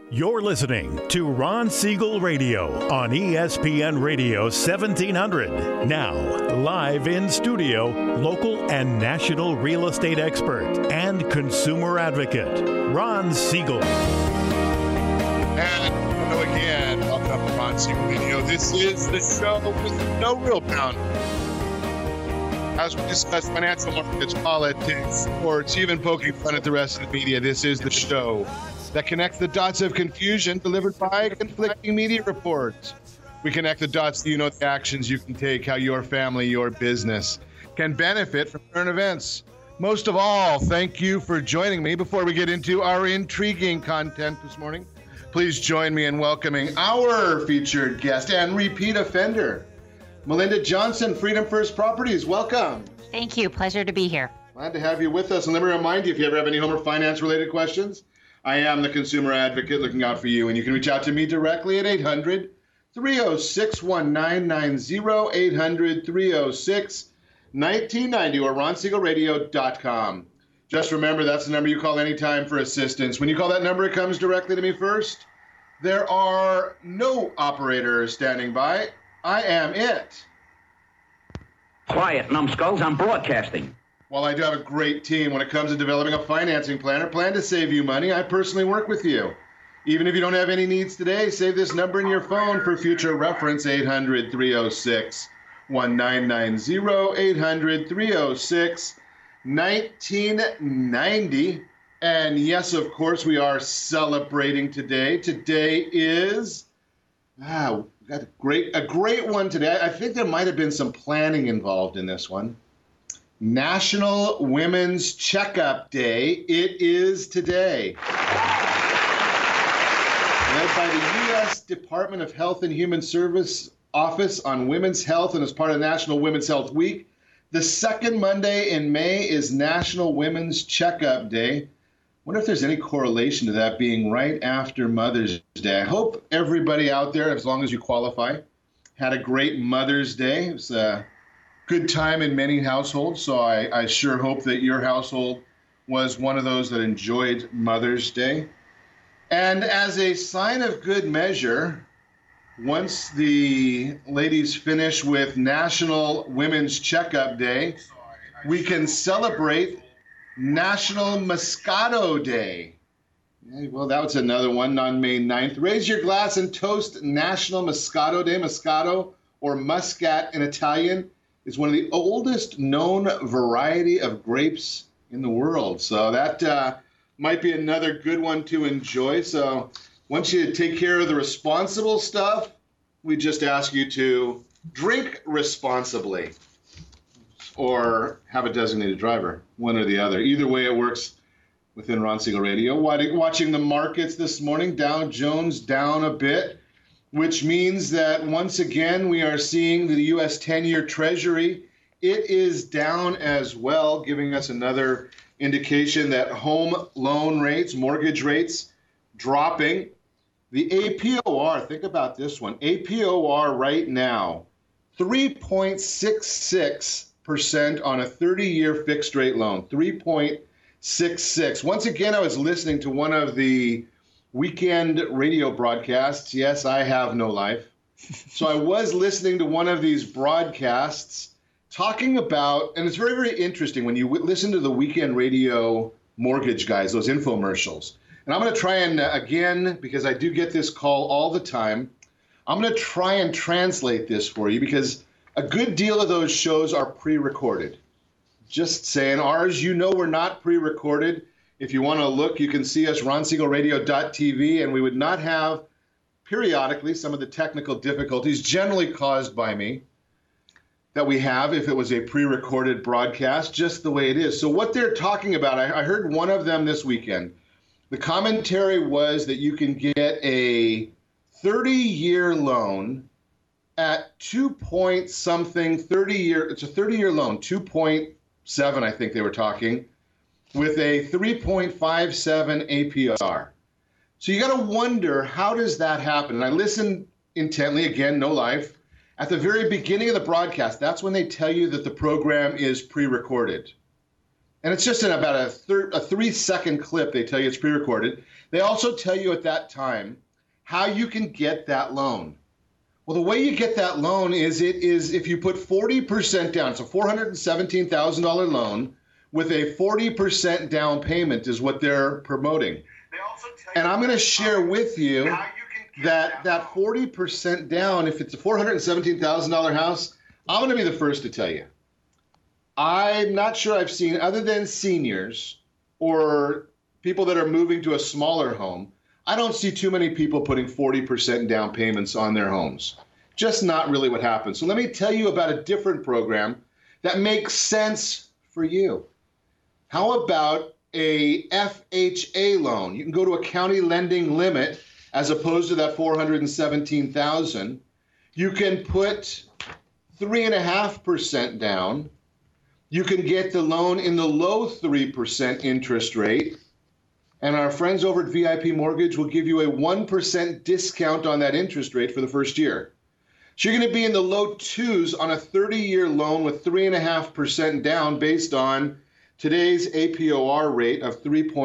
You're listening to Ron Siegel Radio on ESPN Radio 1700. Now, live in studio, local and national real estate expert and consumer advocate, Ron Siegel. And hello again. Welcome to Ron Siegel Radio. This is the show with no real bound. As we discuss financial markets, politics, sports, even poking fun at the rest of the media, this is the show that connects the dots of confusion delivered by conflicting media reports. We connect the dots so you know the actions you can take, how your family, your business can benefit from current events. Most of all, thank you for joining me. Before we get into our intriguing content this morning, please join me in welcoming our featured guest and repeat offender, Melinda Johnson, Freedom First Properties. Welcome. Thank you. Pleasure to be here. Glad to have you with us. And let me remind you, if you ever have any home or finance related questions, I am the consumer advocate looking out for you. And you can reach out to me directly at 800-306-1990, 800-306-1990, or ronsiegelradio.com. Just remember, that's the number you call anytime for assistance. When you call that number, it comes directly to me first. There are no operators standing by. I am it. Quiet, numbskulls, I'm broadcasting. While I do have a great team when it comes to developing a financing plan or plan to save you money, I personally work with you. Even if you don't have any needs today, save this number in your phone for future reference, 800-306-1990, 800-306-1990. And yes, of course, we are celebrating today. Today is, we got a great one today. I think there might have been some planning involved in this one. National Women's Checkup Day. It is today. Led by the U.S. Department of Health and Human Service Office on Women's Health and as part of National Women's Health Week. The second Monday in May is National Women's Checkup Day. I wonder if there's any correlation to that being right after Mother's Day. I hope everybody out there, as long as you qualify, had a great Mother's Day. It was a good time in many households, so I sure hope that your household was one of those that enjoyed Mother's Day. And as a sign of good measure, once the ladies finish with National Women's Checkup Day, we can celebrate National Moscato Day. Well, that was another one on May 9th. Raise your glass and toast National Moscato Day. Moscato, or muscat in Italian, is one of the oldest known variety of grapes in the world. So that might be another good one to enjoy. So once you take care of the responsible stuff, we just ask you to drink responsibly or have a designated driver, one or the other. Either way, it works within Ron Siegel Radio. Watching the markets this morning, Dow Jones down a bit, which means that once again we are seeing the U.S. 10-year Treasury. It is down as well, giving us another indication that home loan rates, mortgage rates, dropping. The APOR, think about this one. APOR right now, 3.66% on a 30-year fixed rate loan, 3.66. Once again, I was listening to one of the weekend radio broadcasts. Yes, I have no life. So I was listening to one of these broadcasts talking about, and it's very, very interesting when you listen to the weekend radio mortgage guys, those infomercials. And I'm going to try and, again, because I do get this call all the time, I'm going to try and translate this for you because a good deal of those shows are pre-recorded. Just saying, ours, you know, we're not pre-recorded. If you want to look, you can see us, ronsiegelradio.tv, and we would not have, periodically, some of the technical difficulties generally caused by me that we have if it was a pre-recorded broadcast, just the way it is. So what they're talking about, I heard one of them this weekend. The commentary was that you can get a 30-year loan at 2-point-something, it's a 30-year loan, 2.7, I think they were talking, with a 3.57 APR. So you got to wonder, how does that happen? And I listened intently, again, no life. At the very beginning of the broadcast, that's when they tell you that the program is pre-recorded. And it's just in about a 3-second clip, they tell you it's pre-recorded. They also tell you at that time how you can get that loan. Well, the way you get that loan is if you put 40% down, so $417,000 loan with a 40% down payment is what they're promoting. And I'm going to share with you that 40% down, if it's a $417,000 house, I'm going to be the first to tell you. I'm not sure I've seen, other than seniors or people that are moving to a smaller home, I don't see too many people putting 40% down payments on their homes. Just not really what happens. So let me tell you about a different program that makes sense for you. How about a FHA loan? You can go to a county lending limit as opposed to that $417,000. You can put 3.5% down. You can get the loan in the low 3% interest rate. And our friends over at VIP Mortgage will give you a 1% discount on that interest rate for the first year. So you're going to be in the low 2s on a 30-year loan with 3.5% down based on today's APOR rate of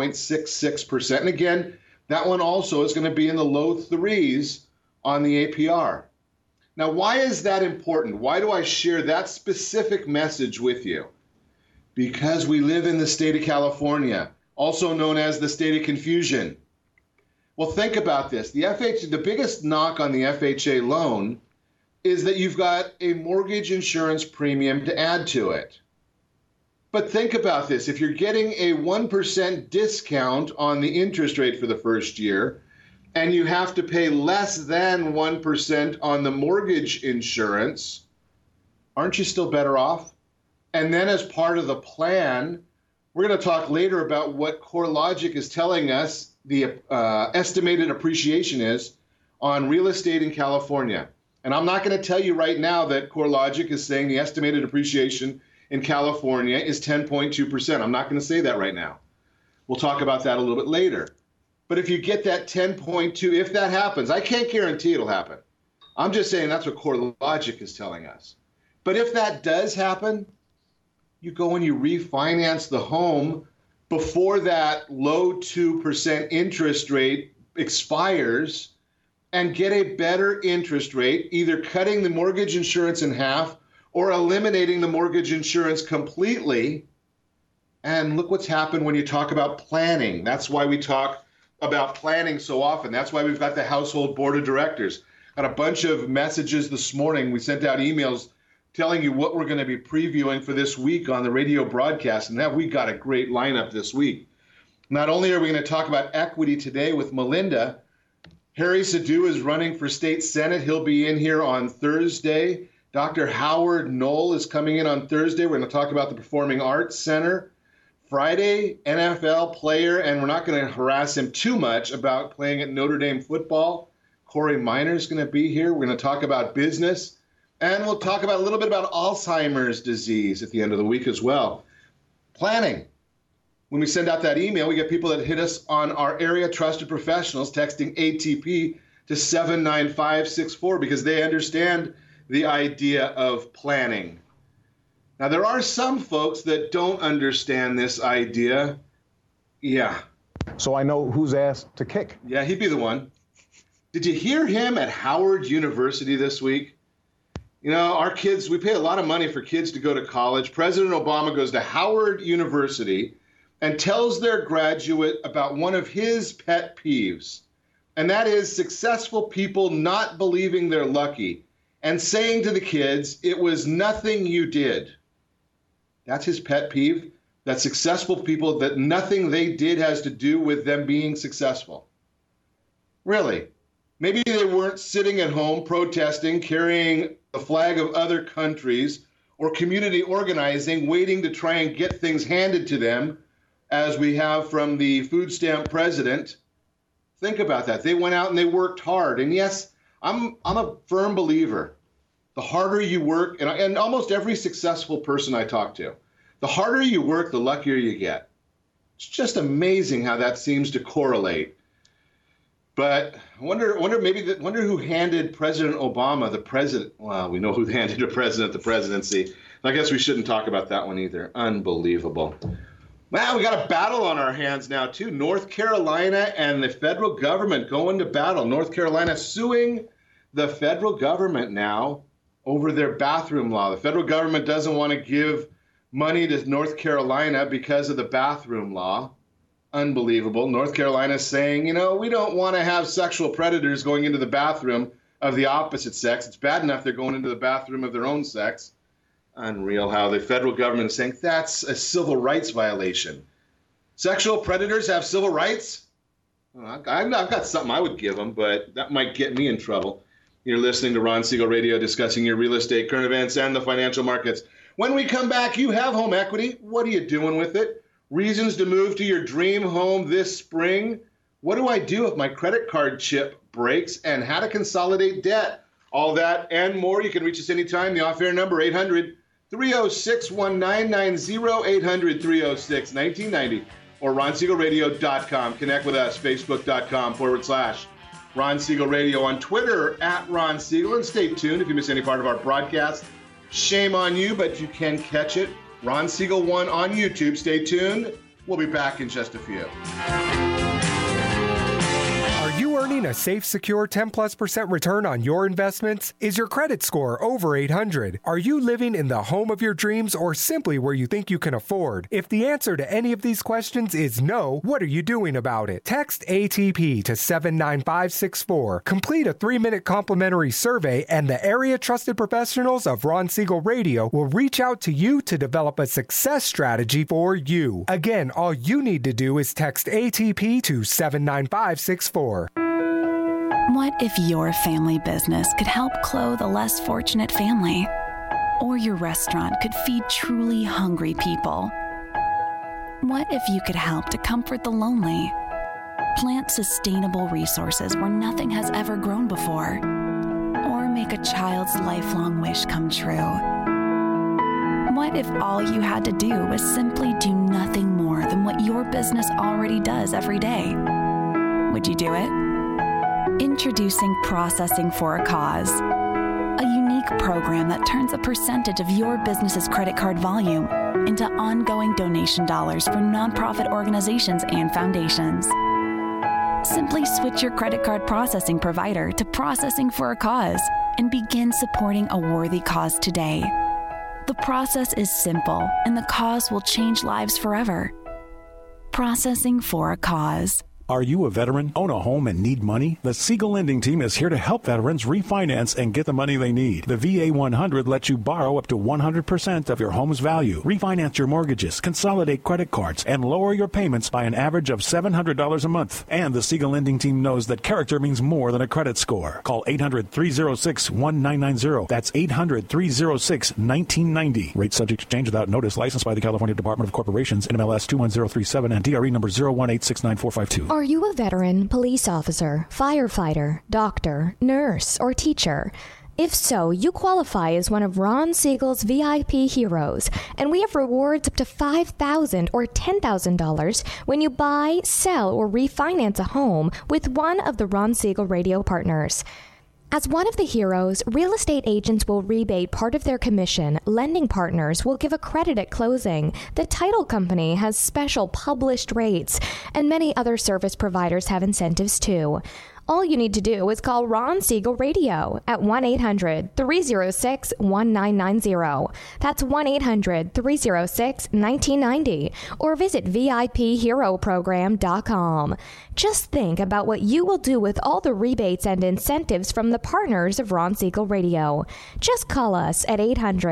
3.66%. And again, that one also is going to be in the low 3s on the APR. Now, why is that important? Why do I share that specific message with you? Because we live in the state of California, also known as the state of confusion. Well, think about this. The biggest knock on the FHA loan is that you've got a mortgage insurance premium to add to it. But think about this. If you're getting a 1% discount on the interest rate for the first year, and you have to pay less than 1% on the mortgage insurance, aren't you still better off? And then as part of the plan, we're going to talk later about what CoreLogic is telling us the estimated appreciation is on real estate in California. And I'm not going to tell you right now that CoreLogic is saying the estimated appreciation in California is 10.2%. I'm not going to say that right now. We'll talk about that a little bit later. But if you get that 10.2, if that happens, I can't guarantee it'll happen. I'm just saying that's what CoreLogic is telling us. But if that does happen, you go and you refinance the home before that low 2% interest rate expires and get a better interest rate, either cutting the mortgage insurance in half or eliminating the mortgage insurance completely. And look what's happened when you talk about planning. That's why we talk about planning so often. That's why we've got the household board of directors. Got a bunch of messages this morning. We sent out emails telling you what we're going to be previewing for this week on the radio broadcast. And that we got a great lineup this week. Not only are we going to talk about equity today with Melinda, Harry Sadu is running for state senate. He'll be in here on Thursday. Dr. Howard Knoll is coming in on Thursday. We're going to talk about the Performing Arts Center. Friday, NFL player, and we're not going to harass him too much about playing at Notre Dame football. Corey Minor is going to be here. We're going to talk about business. And we'll talk about a little bit about Alzheimer's disease at the end of the week as well. Planning. When we send out that email, we get people that hit us on our area trusted professionals texting ATP to 79564 because they understand the idea of planning. Now, there are some folks that don't understand this idea. Yeah. So I know whose ass to kick. Yeah, he'd be the one. Did you hear him at Howard University this week? You know, our kids, we pay a lot of money for kids to go to college. President Obama goes to Howard University and tells their graduate about one of his pet peeves, and that is successful people not believing they're lucky and saying to the kids, it was nothing you did. That's his pet peeve, that successful people, that nothing they did has to do with them being successful. Really? Maybe they weren't sitting at home protesting, carrying the flag of other countries, or community organizing, waiting to try and get things handed to them, as we have from the food stamp president. Think about that. They went out and they worked hard. And yes, I'm a firm believer. The harder you work, and almost every successful person I talk to, the harder you work, the luckier you get. It's just amazing how that seems to correlate. But I wonder who handed President Obama the president. Well, we know who handed the president the presidency. I guess we shouldn't talk about that one either. Unbelievable. Wow, we got a battle on our hands now, too. North Carolina and the federal government going to battle. North Carolina suing the federal government now over their bathroom law. The federal government doesn't want to give money to North Carolina because of the bathroom law. Unbelievable. North Carolina is saying, we don't want to have sexual predators going into the bathroom of the opposite sex. It's bad enough they're going into the bathroom of their own sex. Unreal how the federal government is saying that's a civil rights violation. Sexual predators have civil rights? Well, I've got something I would give them, but that might get me in trouble. You're listening to Ron Siegel Radio, discussing your real estate, current events, and the financial markets. When we come back, you have home equity. What are you doing with it? Reasons to move to your dream home this spring. What do I do if my credit card chip breaks? And how to consolidate debt. All that and more. You can reach us anytime. The off-air number, 800-306-1990, 800-306-1990, or RonSiegelRadio.com. Connect with us, Facebook.com/Ron Siegel Radio, on Twitter @Ron Siegel. And stay tuned if you miss any part of our broadcast. Shame on you, but you can catch it. Ron Siegel 1 on YouTube. Stay tuned. We'll be back in just a few. Are you earning a safe, secure 10+% return on your investments? Is your credit score over 800? Are you living in the home of your dreams or simply where you think you can afford? If the answer to any of these questions is no, what are you doing about it? Text ATP to 79564. Complete a 3-minute complimentary survey, and the area trusted professionals of Ron Siegel Radio will reach out to you to develop a success strategy for you. Again, all you need to do is text ATP to 79564. What if your family business could help clothe a less fortunate family? Or your restaurant could feed truly hungry people? What if you could help to comfort the lonely? Plant sustainable resources where nothing has ever grown before? Or make a child's lifelong wish come true? What if all you had to do was simply do nothing more than what your business already does every day? Would you do it? Introducing Processing for a Cause, a unique program that turns a percentage of your business's credit card volume into ongoing donation dollars for nonprofit organizations and foundations. Simply switch your credit card processing provider to Processing for a Cause and begin supporting a worthy cause today. The process is simple, and the cause will change lives forever. Processing for a Cause. Are you a veteran, own a home, and need money? The Siegel Lending Team is here to help veterans refinance and get the money they need. The VA 100 lets you borrow up to 100% of your home's value, refinance your mortgages, consolidate credit cards, and lower your payments by an average of $700 a month. And the Siegel Lending Team knows that character means more than a credit score. Call 800-306-1990. That's 800-306-1990. Rate subject to change without notice. Licensed by the California Department of Corporations, NMLS 21037, and DRE number 018694452. Are you a veteran, police officer, firefighter, doctor, nurse, or teacher? If so, you qualify as one of Ron Siegel's VIP heroes, and we have rewards up to $5,000 or $10,000 when you buy, sell, or refinance a home with one of the Ron Siegel Radio partners. As one of the heroes, real estate agents will rebate part of their commission, lending partners will give a credit at closing, the title company has special published rates, and many other service providers have incentives too. All you need to do is call Ron Siegel Radio at 1-800-306-1990. That's 1-800-306-1990. Or visit VIPHeroProgram.com. Just think about what you will do with all the rebates and incentives from the partners of Ron Siegel Radio. Just call us at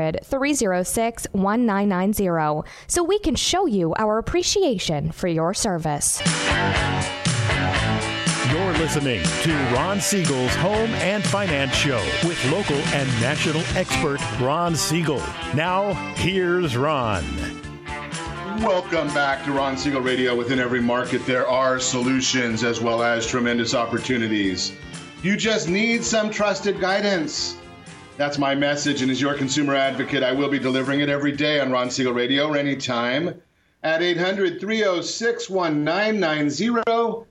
800-306-1990 so we can show you our appreciation for your service. You're listening to Ron Siegel's Home and Finance Show with local and national expert Ron Siegel. Now, here's Ron. Welcome back to Ron Siegel Radio. Within every market, there are solutions as well as tremendous opportunities. You just need some trusted guidance. That's my message, and as your consumer advocate, I will be delivering it every day on Ron Siegel Radio or anytime at 800-306-1990.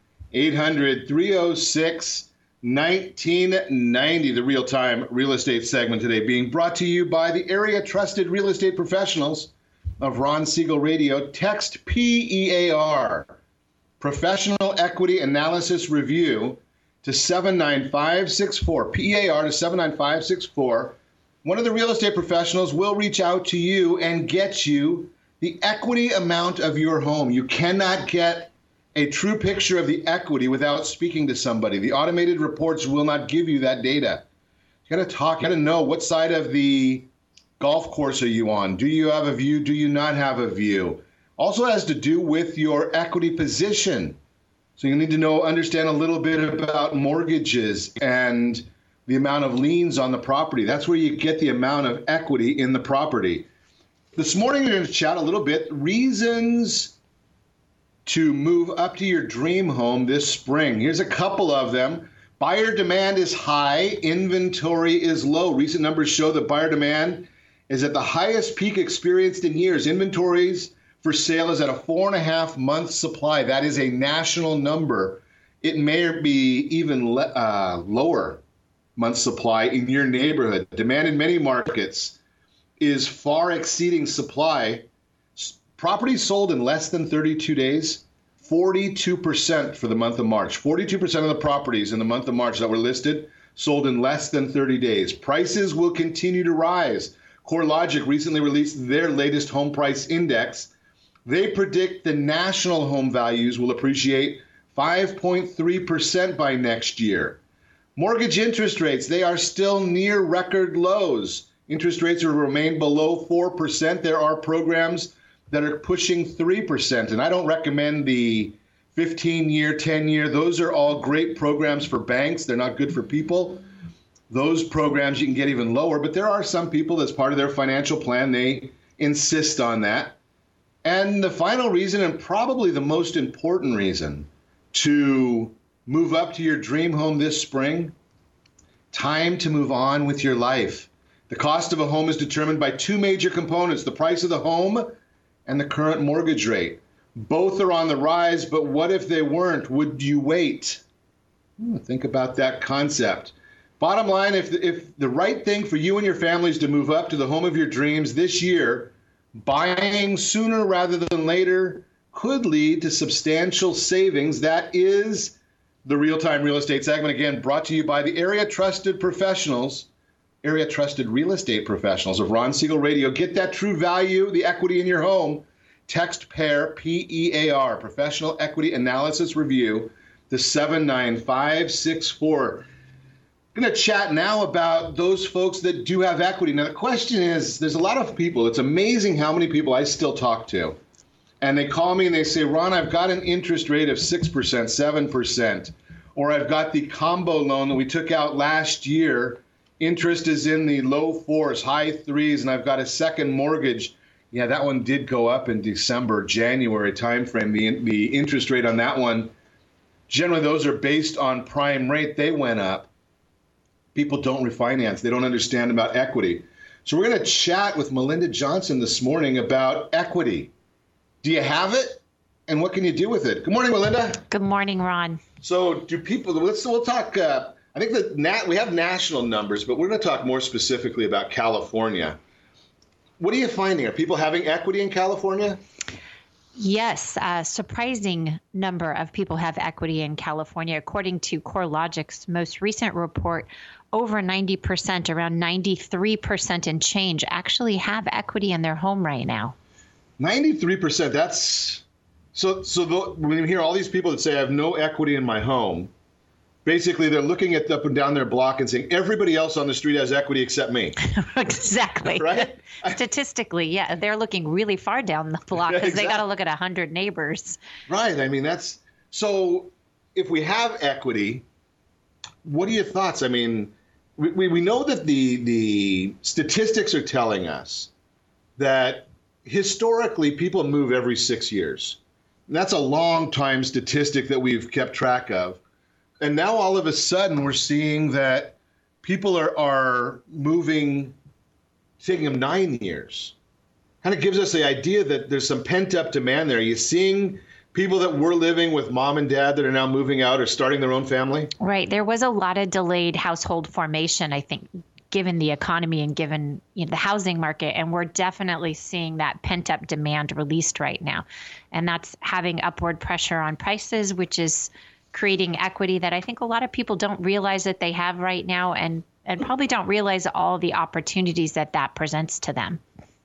800-306-1990, the real-time real estate segment today being brought to you by the area trusted real estate professionals of Ron Siegel Radio. Text PEAR, Professional Equity Analysis Review, to 79564. PEAR to 79564. One of the real estate professionals will reach out to you and get you the equity amount of your home. You cannot get a true picture of the equity without speaking to somebody. The automated reports will not give you that data. You got to talk. You got to know what side of the golf course are you on? Do you have a view? Do you not have a view? Also has to do with your equity position. So you need to understand a little bit about mortgages and the amount of liens on the property. That's where you get the amount of equity in the property. This morning, we're going to chat a little bit reasons to move up to your dream home this spring. Here's a couple of them. Buyer demand is high, inventory is low. Recent numbers show that buyer demand is at the highest peak experienced in years. Inventories for sale is at a 4.5 month supply. That is a national number. It may be even lower month supply in your neighborhood. Demand in many markets is far exceeding supply. Properties sold in less than 32 days, 42% for the month of March. 42% of the properties in the month of March that were listed sold in less than 30 days. Prices will continue to rise. CoreLogic recently released their latest home price index. They predict the national home values will appreciate 5.3% by next year. Mortgage interest rates, they are still near record lows. Interest rates will remain below 4%. There are programs that are pushing 3%. And I don't recommend the 15-year, 10-year. Those are all great programs for banks. They're not good for people. Those programs you can get even lower. But there are some people, that's part of their financial plan, they insist on that. And the final reason, and probably the most important reason to move up to your dream home this spring, time to move on with your life. The cost of a home is determined by two major components, the price of the home and the current mortgage rate. Both are on the rise, but what if they weren't? Would you wait? Think about that concept. Bottom line, if the right thing for you and your family is to move up to the home of your dreams this year, buying sooner rather than later could lead to substantial savings. That is the Real-Time Real Estate segment, again, brought to you by the area trusted real estate professionals of Ron Siegel Radio. Get that true value, the equity in your home. Text PEAR, PEAR, Professional Equity Analysis Review, to 79564. I'm going to chat now about those folks that do have equity. Now, the question is, there's a lot of people. It's amazing how many people I still talk to. And they call me and they say, Ron, I've got an interest rate of 6%, 7%, or I've got the combo loan that we took out last year. Interest is in the low 4s, high 3s, and I've got a second mortgage. Yeah, that one did go up in December, January timeframe. The interest rate on that one, generally those are based on prime rate. They went up. People don't refinance. They don't understand about equity. So we're going to chat with Melinda Johnson this morning about equity. Do you have it? And what can you do with it? Good morning, Melinda. Good morning, Ron. So do people, we'll talk, I think that we have national numbers, but we're going to talk more specifically about California. What are you finding? Are people having equity in California? Yes, a surprising number of people have equity in California. According to CoreLogic's most recent report, over 90%, around 93% and change, actually have equity in their home right now. 93%, that's... So when you hear all these people that say, I have no equity in my home, basically they're looking at up and down their block and saying, everybody else on the street has equity except me. Exactly. Right? Statistically, yeah. They're looking really far down the block because They got to look at 100 neighbors. Right. I mean, that's... So if we have equity, what are your thoughts? I mean, we know that the statistics are telling us that historically people move every 6 years. And that's a long time statistic that we've kept track of. And now all of a sudden we're seeing that people are moving, taking them 9 years. Kind of gives us the idea that there's some pent up demand there. Are you seeing people that were living with mom and dad that are now moving out or starting their own family? Right. There was a lot of delayed household formation, I think, given the economy and given the housing market. And we're definitely seeing that pent-up demand released right now. And that's having upward pressure on prices, which is creating equity that I think a lot of people don't realize that they have right now, and probably don't realize all the opportunities that presents to them.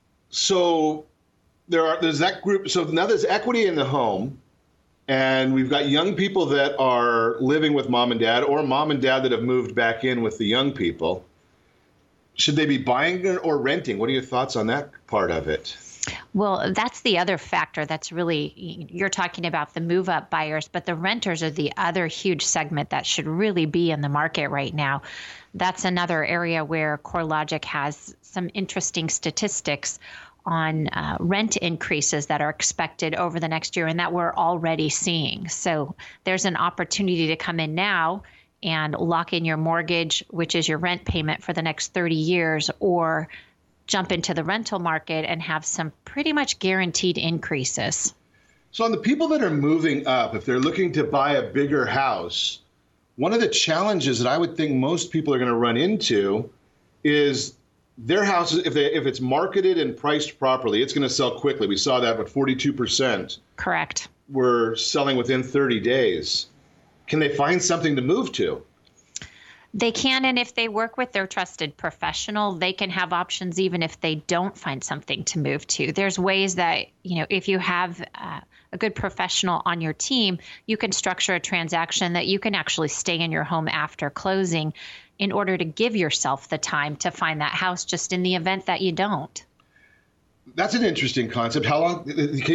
So there's that group. So now there's equity in the home, and we've got young people that are living with mom and dad, or mom and dad that have moved back in with the young people. Should they be buying or renting? What are your thoughts on that part of it? Well, that's the other factor that's really, you're talking about the move-up buyers, but the renters are the other huge segment that should really be in the market right now. That's another area where CoreLogic has some interesting statistics on rent increases that are expected over the next year and that we're already seeing. So there's an opportunity to come in now and lock in your mortgage, which is your rent payment for the next 30 years, or jump into the rental market and have some pretty much guaranteed increases. So on the people that are moving up, if they're looking to buy a bigger house, one of the challenges that I would think most people are going to run into is their houses, if it's marketed and priced properly, it's going to sell quickly. We saw that with 42%. Correct. Were selling within 30 days. Can they find something to move to? They can, and if they work with their trusted professional, they can have options even if they don't find something to move to. There's ways that, if you have a good professional on your team, you can structure a transaction that you can actually stay in your home after closing in order to give yourself the time to find that house, just in the event that you don't. That's an interesting concept. How long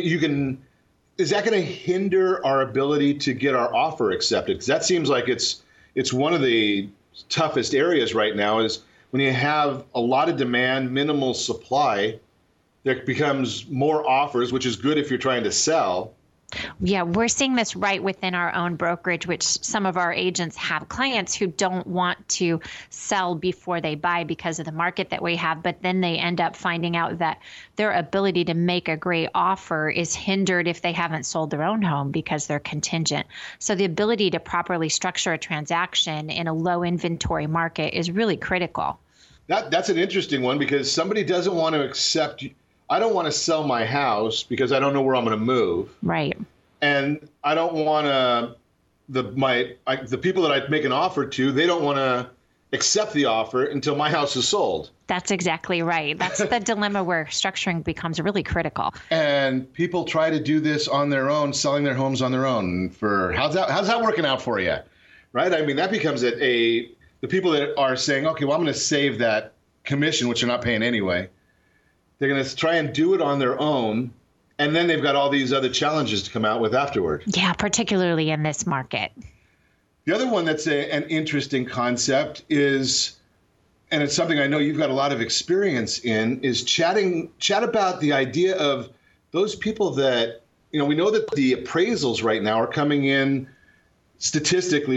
is that going to hinder our ability to get our offer accepted? Because that seems like it's one of the toughest areas right now, is when you have a lot of demand, minimal supply, there becomes more offers, which is good if you're trying to sell. Yeah, we're seeing this right within our own brokerage, which some of our agents have clients who don't want to sell before they buy because of the market that we have, but then they end up finding out that their ability to make a great offer is hindered if they haven't sold their own home because they're contingent. So the ability to properly structure a transaction in a low inventory market is really critical. That's an interesting one, because somebody doesn't want to accept. I don't want to sell my house because I don't know where I'm going to move. Right. And I don't want to, the people that I make an offer to, they don't want to accept the offer until my house is sold. That's exactly right. That's the dilemma where structuring becomes really critical. And people try to do this on their own, selling their homes on their own. How's that working out for you? Right? I mean, that becomes the people that are saying, okay, well, I'm going to save that commission, which you're not paying anyway. They're going to try and do it on their own, and then they've got all these other challenges to come out with afterward. Yeah, particularly in this market. The other one that's an interesting concept is, and it's something I know you've got a lot of experience in, is chat about the idea of those people that, we know that the appraisals right now are coming in statistically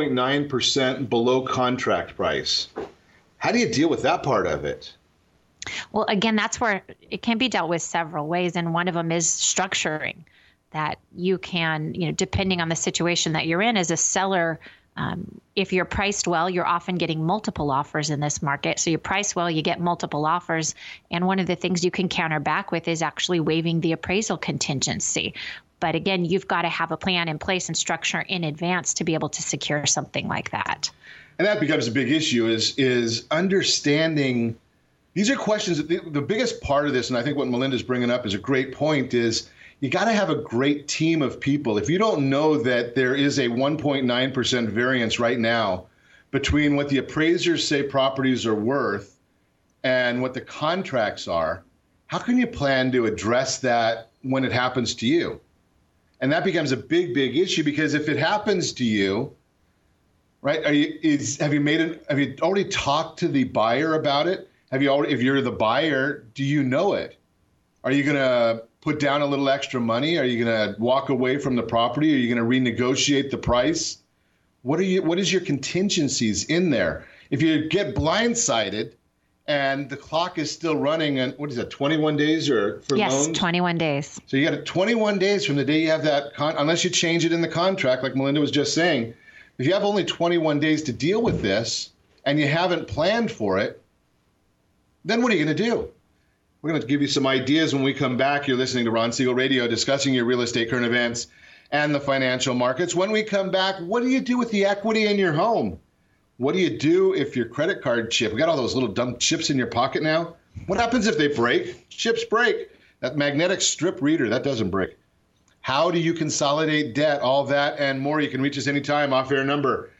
1.9% below contract price. How do you deal with that part of it? Well, again, that's where it can be dealt with several ways. And one of them is structuring, that you can, depending on the situation that you're in as a seller, if you're priced well, you're often getting multiple offers in this market. So you price well, you get multiple offers. And one of the things you can counter back with is actually waiving the appraisal contingency. But again, you've got to have a plan in place and structure in advance to be able to secure something like that. And that becomes a big issue is understanding. These are questions that the biggest part of this, and I think what Melinda's bringing up is a great point, is you got to have a great team of people. If you don't know that there is a 1.9% variance right now between what the appraisers say properties are worth and what the contracts are, how can you plan to address that when it happens to you? And that becomes a big, big issue, because if it happens to you, right, have you already talked to the buyer about it? If you're the buyer, do you know it? Are you going to put down a little extra money? Are you going to walk away from the property? Are you going to renegotiate the price? What is your contingencies in there? If you get blindsided and the clock is still running, and what is that, 21 days or for loans? Yes, 21 days. So you got 21 days from the day you have that, unless you change it in the contract, like Melinda was just saying. If you have only 21 days to deal with this, and you haven't planned for it, then what are you going to do? We're going to give you some ideas when we come back. You're listening to Ron Siegel Radio, discussing your real estate current events and the financial markets. When we come back, what do you do with the equity in your home? What do you do if your credit card chip, we got all those little dumb chips in your pocket now? What happens if they break? Chips break. That magnetic strip reader, that doesn't break. How do you consolidate debt? All that and more. You can reach us anytime. Off-air number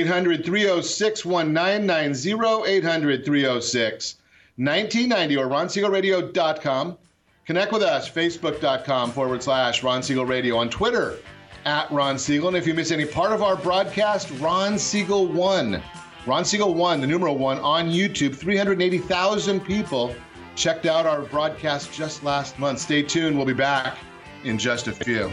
800-306-1990, 800-306-1990, or RonSiegelRadio.com. Connect with us, Facebook.com/Ron Siegel Radio, on Twitter @Ron Siegel. And if you miss any part of our broadcast, Ron Siegel 1. Ron Siegel 1, the numeral 1, on YouTube. 380,000 people checked out our broadcast just last month. Stay tuned. We'll be back in just a few.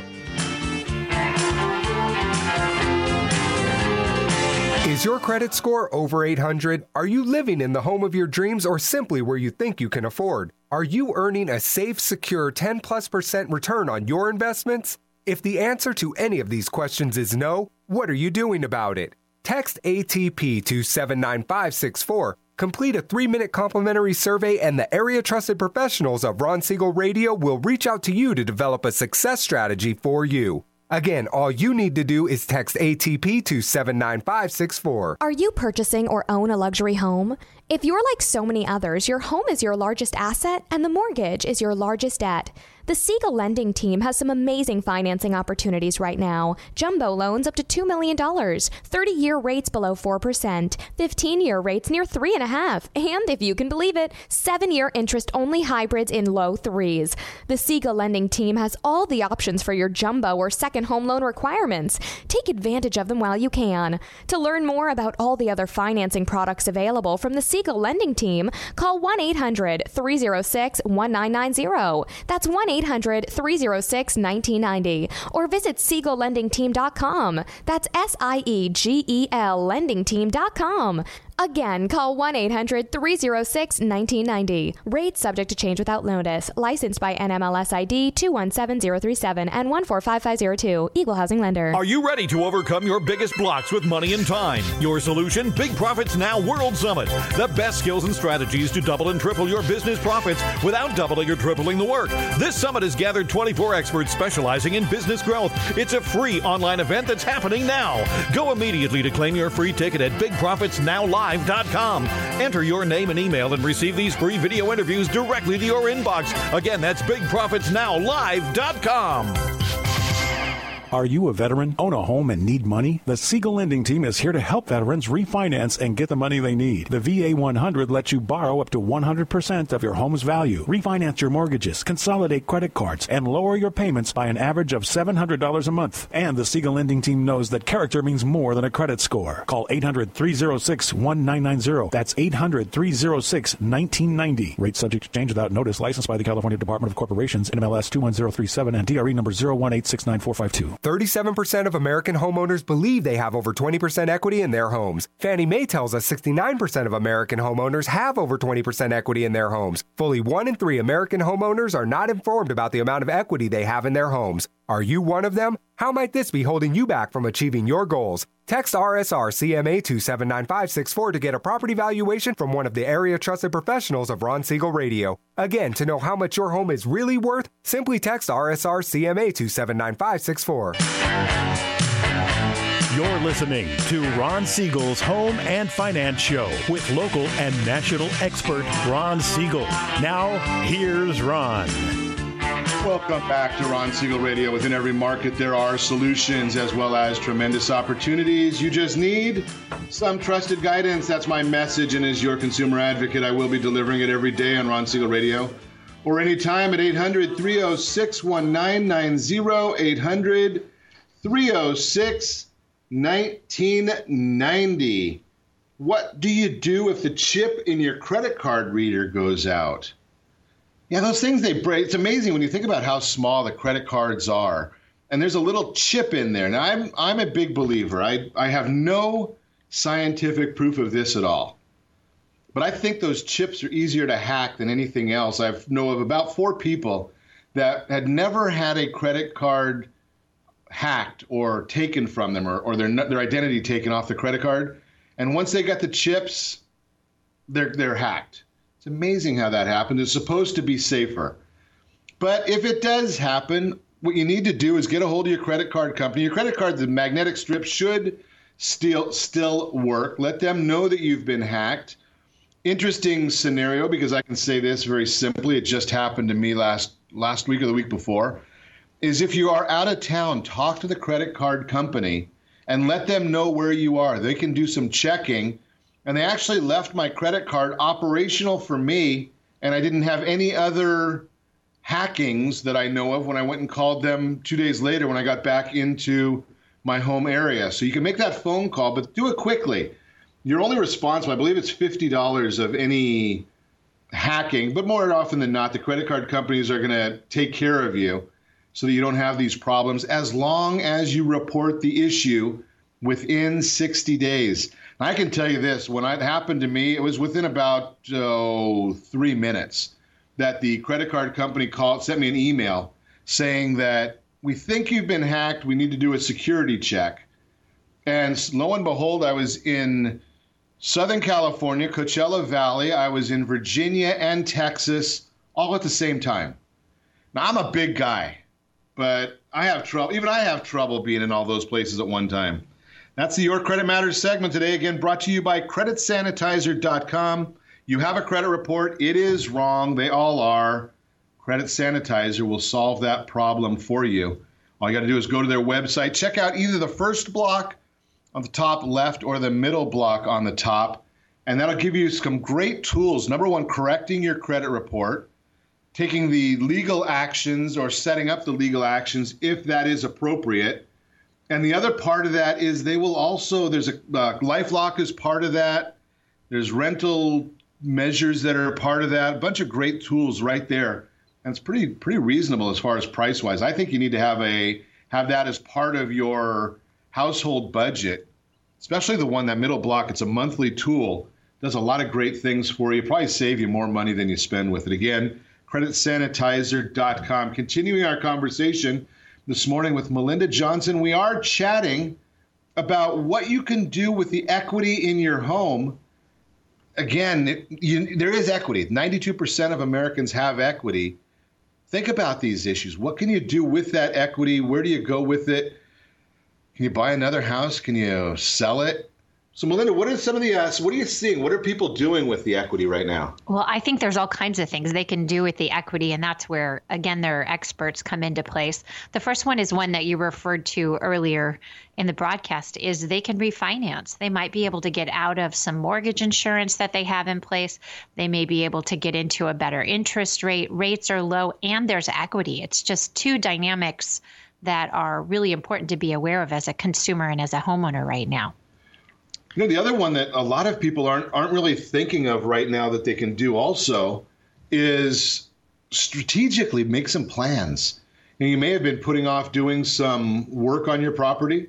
Is your credit score over 800? Are you living in the home of your dreams or simply where you think you can afford? Are you earning a safe, secure 10+% return on your investments? If the answer to any of these questions is no, what are you doing about it? Text ATP to 79564. Complete a 3-minute complimentary survey, and the area trusted professionals of Ron Siegel Radio will reach out to you to develop a success strategy for you. Again, all you need to do is text ATP to 79564. Are you purchasing or own a luxury home? If you're like so many others, your home is your largest asset and the mortgage is your largest debt. The Siegel Lending Team has some amazing financing opportunities right now. Jumbo loans up to $2 million, 30-year rates below 4%, 15-year rates near 3.5%, and if you can believe it, 7-year interest-only hybrids in low 3s. The Siegel Lending Team has all the options for your jumbo or second home loan requirements. Take advantage of them while you can. To learn more about all the other financing products available from the Siegel Lending Team, call 1-800-306-1990. That's 1-800-306-1990. Or visit SiegelLendingTeam.com. That's SIEGEL LendingTeam.com. Again, call 1-800-306-1990. Rates subject to change without notice. Licensed by NMLS ID 217037 and 145502. Equal housing lender. Are you ready to overcome your biggest blocks with money and time? Your solution? Big Profits Now World Summit. The best skills and strategies to double and triple your business profits without doubling or tripling the work. This summit has gathered 24 experts specializing in business growth. It's a free online event that's happening now. Go immediately to claim your free ticket at BigProfitsNowLive.com. Enter your name and email and receive these free video interviews directly to your inbox. Again, that's BigProfitsNowLive.com. Are you a veteran, own a home, and need money? The Siegel Lending Team is here to help veterans refinance and get the money they need. The VA 100 lets you borrow up to 100% of your home's value, refinance your mortgages, consolidate credit cards, and lower your payments by an average of $700 a month. And the Siegel Lending Team knows that character means more than a credit score. Call 800-306-1990. That's 800-306-1990. Rate subject to change without notice. Licensed by the California Department of Corporations, NMLS 21037, and DRE number 018694452. 37% of American homeowners believe they have over 20% equity in their homes. Fannie Mae tells us 69% of American homeowners have over 20% equity in their homes. Fully 1 in 3 American homeowners are not informed about the amount of equity they have in their homes. Are you one of them? How might this be holding you back from achieving your goals? Text RSR CMA to 79564 to get a property valuation from one of the area trusted professionals of Ron Siegel Radio. Again, to know how much your home is really worth, simply text RSR CMA to 79564. You're listening to Ron Siegel's Home and Finance Show with local and national expert Ron Siegel. Now, here's Ron. Welcome back to Ron Siegel Radio. Within every market, there are solutions as well as tremendous opportunities. You just need some trusted guidance. That's my message. And as your consumer advocate, I will be delivering it every day on Ron Siegel Radio or anytime at 800-306-1990, 800-306-1990. What do you do if the chip in your credit card reader goes out? Yeah, those things, they break. It's amazing when you think about how small the credit cards are. And there's a little chip in there. Now, I'm a big believer. I have no scientific proof of this at all. But I think those chips are easier to hack than anything else. I know of about 4 people that had never had a credit card hacked or taken from them or their identity taken off the credit card. And once they got the chips, they're hacked. It's amazing how that happened. It's supposed to be safer. But if it does happen, what you need to do is get a hold of your credit card company. Your credit card, the magnetic strip should still work. Let them know that you've been hacked. Interesting scenario, because I can say this very simply. It just happened to me last week or the week before, is if you are out of town, talk to the credit card company and let them know where you are. They can do some checking. And they actually left my credit card operational for me, and I didn't have any other hackings that I know of when I went and called them 2 days later when I got back into my home area. So you can make that phone call, but do it quickly. You're only responsible, I believe it's $50 of any hacking, but more often than not, the credit card companies are going to take care of you so that you don't have these problems as long as you report the issue within 60 days. And I can tell you this, when it happened to me, it was within about 3 minutes that the credit card company sent me an email saying that we think you've been hacked. We need to do a security check. And lo and behold, I was in Southern California, Coachella Valley. I was in Virginia and Texas all at the same time. Now, I'm a big guy, but I have trouble. Even I have trouble being in all those places at one time. That's the Your Credit Matters segment today, again, brought to you by CreditSanitizer.com. You have a credit report. It is wrong. They all are. Credit Sanitizer will solve that problem for you. All you got to do is go to their website, check out either the first block on the top left or the middle block on the top, and that'll give you some great tools. Number one, correcting your credit report, taking the legal actions or setting up the legal actions if that is appropriate. And the other part of that is they will also, there's a LifeLock is part of that. There's rental measures that are a part of that. A bunch of great tools right there. And it's pretty reasonable as far as price-wise. I think you need to have that as part of your household budget, especially the one, that middle block. It's a monthly tool. Does a lot of great things for you. Probably save you more money than you spend with it. Again, CreditSanitizer.com. Continuing our conversation this morning with Melinda Johnson, we are chatting about what you can do with the equity in your home. Again, there is equity. 92% of Americans have equity. Think about these issues. What can you do with that equity? Where do you go with it? Can you buy another house? Can you sell it? So, Melinda, what are some of the, what are you seeing? What are people doing with the equity right now? Well, I think there's all kinds of things they can do with the equity, and that's where, again, their experts come into place. The first one is one that you referred to earlier in the broadcast, is they can refinance. They might be able to get out of some mortgage insurance that they have in place. They may be able to get into a better interest rate. Rates are low, and there's equity. It's just two dynamics that are really important to be aware of as a consumer and as a homeowner right now. You know, the other one that a lot of people aren't really thinking of right now that they can do also is strategically make some plans. You may have been putting off doing some work on your property.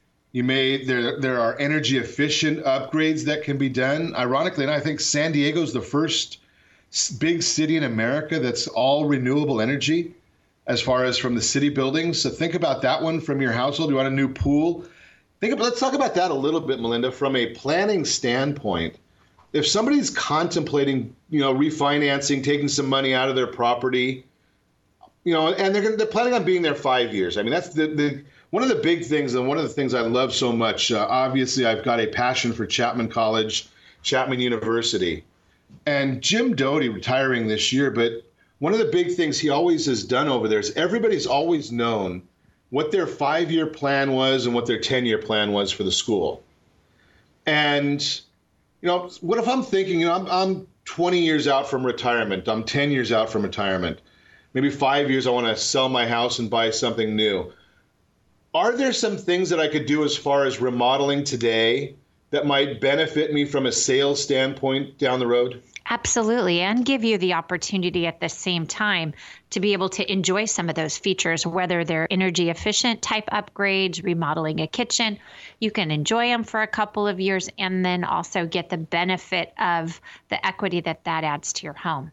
There are energy efficient upgrades that can be done. Ironically, and I think San Diego's the first big city in America that's all renewable energy as far as from the city buildings. So think about that one from your household. You want a new pool? Let's talk about that a little bit, Melinda, from a planning standpoint. If somebody's contemplating, refinancing, taking some money out of their property, and they're planning on being there 5 years. I mean, that's the one of the big things, and one of the things I love so much. Obviously, I've got a passion for Chapman College, Chapman University, and Jim Doty retiring this year. But one of the big things he always has done over there is everybody's always known what their 5-year plan was and what their 10-year plan was for the school. And, what if I'm thinking, I'm 20 years out from retirement. I'm 10 years out from retirement. Maybe 5 years I want to sell my house and buy something new. Are there some things that I could do as far as remodeling today that might benefit me from a sales standpoint down the road? Absolutely, and give you the opportunity at the same time to be able to enjoy some of those features, whether they're energy efficient type upgrades, remodeling a kitchen. You can enjoy them for a couple of years and then also get the benefit of the equity that adds to your home.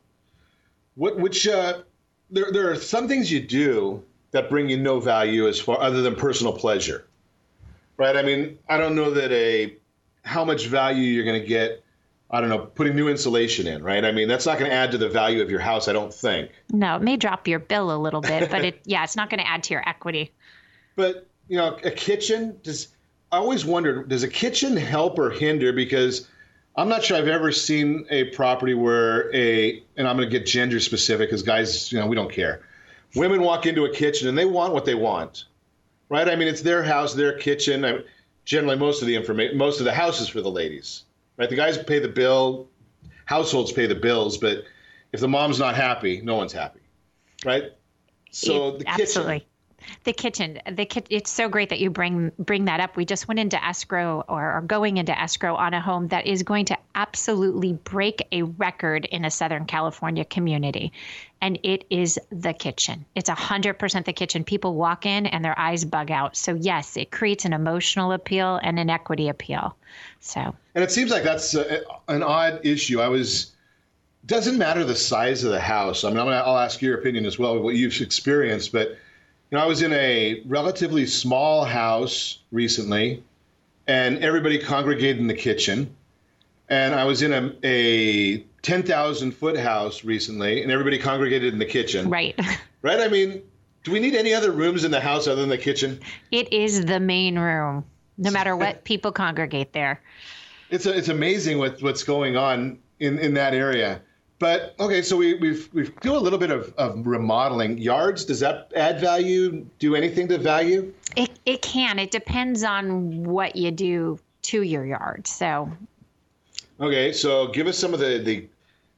There are some things you do that bring you no value as far other than personal pleasure, right? I mean, I don't know that a how much value you're going to get, I don't know, putting new insulation in, right? I mean, that's not going to add to the value of your house, I don't think. No, it may drop your bill a little bit, but it's not going to add to your equity. But, a kitchen, I always wondered, does a kitchen help or hinder? Because I'm not sure I've ever seen a property where and I'm going to get gender specific because guys, we don't care. Women walk into a kitchen and they want what they want, right? I mean, it's their house, their kitchen. Generally, most of the house is for the ladies, right? The guys pay the bill, households pay the bills, but if the mom's not happy, no one's happy, right? So the kitchen. Absolutely. The kitchen, it's so great that you bring that up. We just went into escrow or are going into escrow on a home that is going to absolutely break a record in a Southern California community. And it is the kitchen. It's 100% the kitchen. People walk in and their eyes bug out. So yes, it creates an emotional appeal and an equity appeal. And it seems like that's an odd issue. Doesn't matter the size of the house. I mean, I'll ask your opinion as well, what you've experienced, but I was in a relatively small house recently, and everybody congregated in the kitchen. And I was in a 10,000-foot house recently, and everybody congregated in the kitchen. Right. Right? I mean, do we need any other rooms in the house other than the kitchen? It is the main room, no matter what people congregate there. It's amazing what's going on in that area. But okay, so we do a little bit of remodeling. Yards, does that add value? Do anything to value? It can. It depends on what you do to your yard. So. Okay, so give us some of the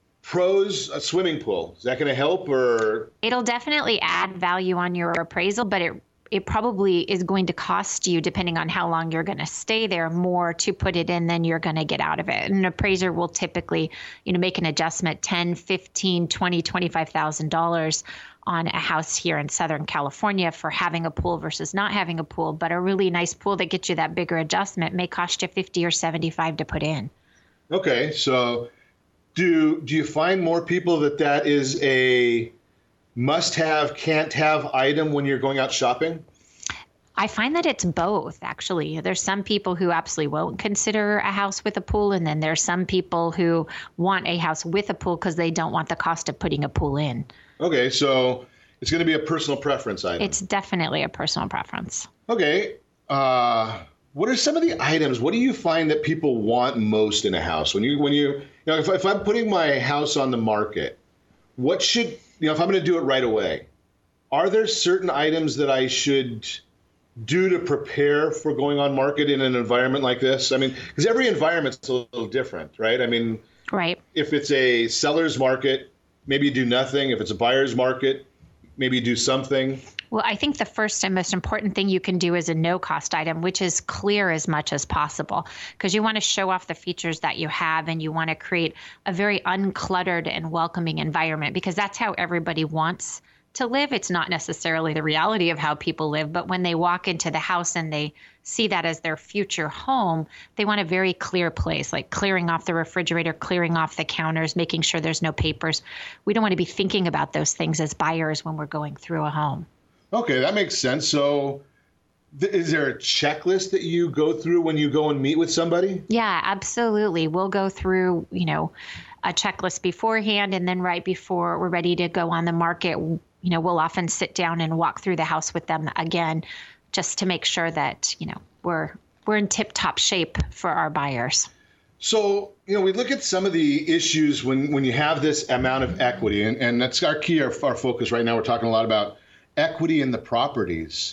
pros. A swimming pool, is that going to help, or? It'll definitely add value on your appraisal, but it probably is going to cost you, depending on how long you're going to stay there, more to put it in than you're going to get out of it. An appraiser will typically, make an adjustment $10,000, $15,000, $20,000, $25,000 on a house here in Southern California for having a pool versus not having a pool. But a really nice pool that gets you that bigger adjustment may cost you $50,000 or $75,000 to put in. Okay, so do you find more people that is a must-have, can't-have item when you're going out shopping? I find that it's both, actually. There's some people who absolutely won't consider a house with a pool, and then there's some people who want a house with a pool because they don't want the cost of putting a pool in. Okay, so it's going to be a personal preference item. It's definitely a personal preference. Okay. What are some of the items? What do you find that people want most in a house? If I'm putting my house on the market, what should, if I'm going to do it right away, are there certain items that I should do to prepare for going on market in an environment like this? I mean, because every environment's a little different, right? I mean, right. If it's a seller's market, maybe you do nothing. If it's a buyer's market, maybe you do something. Well, I think the first and most important thing you can do is a no-cost item, which is clear as much as possible, because you want to show off the features that you have, and you want to create a very uncluttered and welcoming environment, because that's how everybody wants to live. It's not necessarily the reality of how people live, but when they walk into the house and they see that as their future home, they want a very clear place, like clearing off the refrigerator, clearing off the counters, making sure there's no papers. We don't want to be thinking about those things as buyers when we're going through a home. Okay, that makes sense. So is there a checklist that you go through when you go and meet with somebody? Yeah, absolutely. We'll go through, a checklist beforehand, and then right before we're ready to go on the market, we'll often sit down and walk through the house with them again, just to make sure that, we're in tip-top shape for our buyers. So, we look at some of the issues when you have this amount of equity, and that's our key, our focus right now. We're talking a lot about equity in the properties.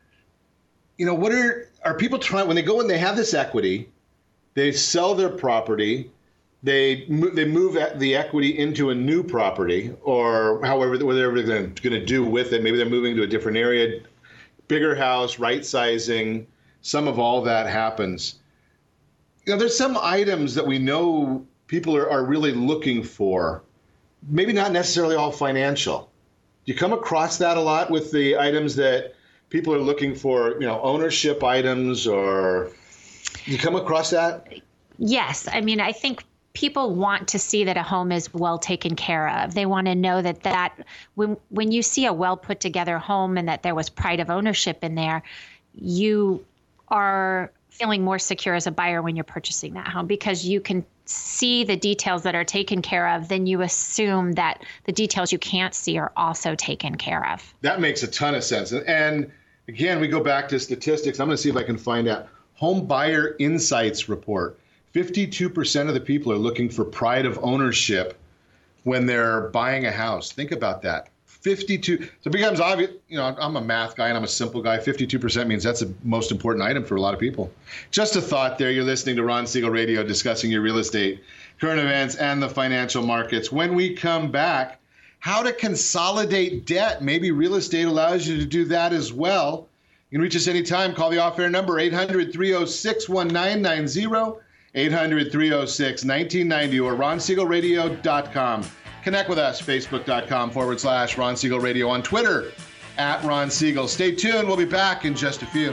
What are people trying, when they go and they have this equity, they sell their property, they move the equity into a new property, or whatever they're going to do with it. Maybe they're moving to a different area, bigger house, right sizing. Some of all that happens. There's some items that we know people are really looking for, maybe not necessarily all financial. Do you come across that a lot with the items that people are looking for, ownership items, or do you come across that? Yes. I mean, I think people want to see that a home is well taken care of. They want to know that when you see a well put together home and that there was pride of ownership in there, you are feeling more secure as a buyer when you're purchasing that home, because you can see the details that are taken care of, then you assume that the details you can't see are also taken care of. That makes a ton of sense. And again, we go back to statistics. I'm going to see if I can find out. Home Buyer Insights report. 52% of the people are looking for pride of ownership when they're buying a house. Think about that. 52. So it becomes obvious, I'm a math guy and I'm a simple guy. 52% means that's the most important item for a lot of people. Just a thought there. You're listening to Ron Siegel Radio, discussing your real estate, current events, and the financial markets. When we come back, how to consolidate debt. Maybe real estate allows you to do that as well. You can reach us anytime. Call the off-air number, 800-306-1990, 800-306-1990, or ronsiegelradio.com. Connect with us, facebook.com/Ron Siegel Radio, on Twitter @Ron Siegel. Stay tuned. We'll be back in just a few.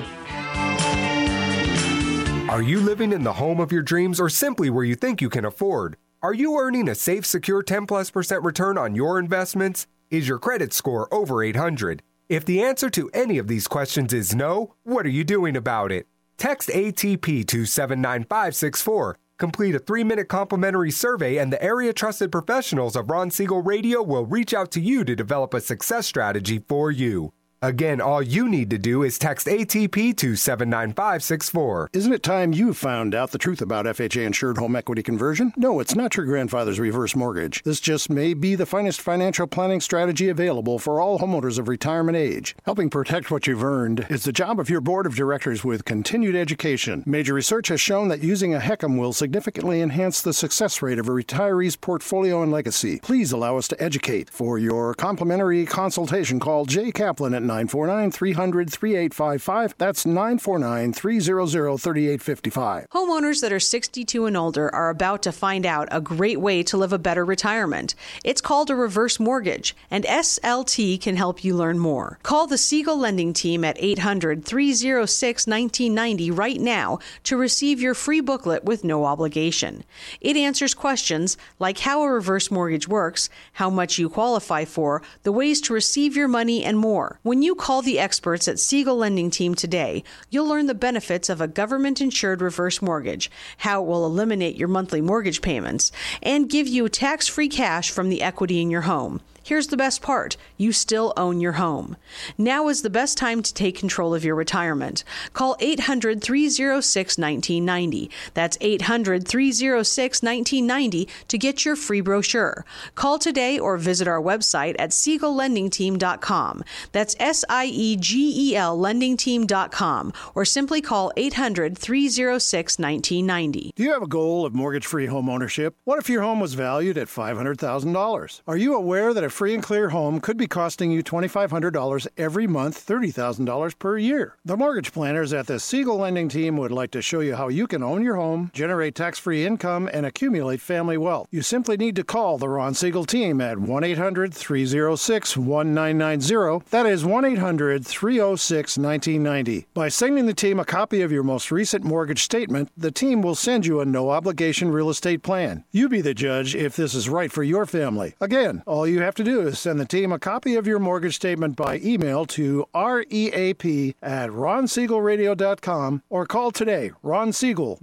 Are you living in the home of your dreams or simply where you think you can afford? Are you earning a safe, secure 10+% return on your investments? Is your credit score over 800? If the answer to any of these questions is no, what are you doing about it? Text ATP to 79564. Complete a 3-minute complimentary survey, and the area-trusted professionals of Ron Siegel Radio will reach out to you to develop a success strategy for you. Again, all you need to do is text ATP to 79564. Isn't it time you found out the truth about FHA-insured home equity conversion? No, it's not your grandfather's reverse mortgage. This just may be the finest financial planning strategy available for all homeowners of retirement age. Helping protect what you've earned is the job of your board of directors with continued education. Major research has shown that using a HECM will significantly enhance the success rate of a retiree's portfolio and legacy. Please allow us to educate. For your complimentary consultation, call Jay Kaplan at 949-300-3855. That's 949-300-3855. Homeowners that are 62 and older are about to find out a great way to live a better retirement. It's called a reverse mortgage, and SLT can help you learn more. Call the Siegel Lending Team at 800-306-1990 right now to receive your free booklet with no obligation. It answers questions like how a reverse mortgage works, how much you qualify for, the ways to receive your money, and more. When you call the experts at Siegel Lending Team today, you'll learn the benefits of a government-insured reverse mortgage, how it will eliminate your monthly mortgage payments, and give you tax-free cash from the equity in your home. Here's the best part. You still own your home. Now is the best time to take control of your retirement. Call 800-306-1990. That's 800-306-1990 to get your free brochure. Call today or visit our website at SiegelLendingTeam.com. That's SIEGEL LendingTeam.com, or simply call 800-306-1990. Do you have a goal of mortgage-free home ownership? What if your home was valued at $500,000? Are you aware that a free and clear home could be costing you $2,500 every month, $30,000 per year? The mortgage planners at the Siegel Lending Team would like to show you how you can own your home, generate tax-free income, and accumulate family wealth. You simply need to call the Ron Siegel Team at 1-800-306-1990. That is 1-800-306-1990. By sending the team a copy of your most recent mortgage statement, the team will send you a no-obligation real estate plan. You be the judge if this is right for your family. Again, all you have to do is send the team a copy of your mortgage statement by email to reap@ronsiegelradio.com or call today. Ron Siegel,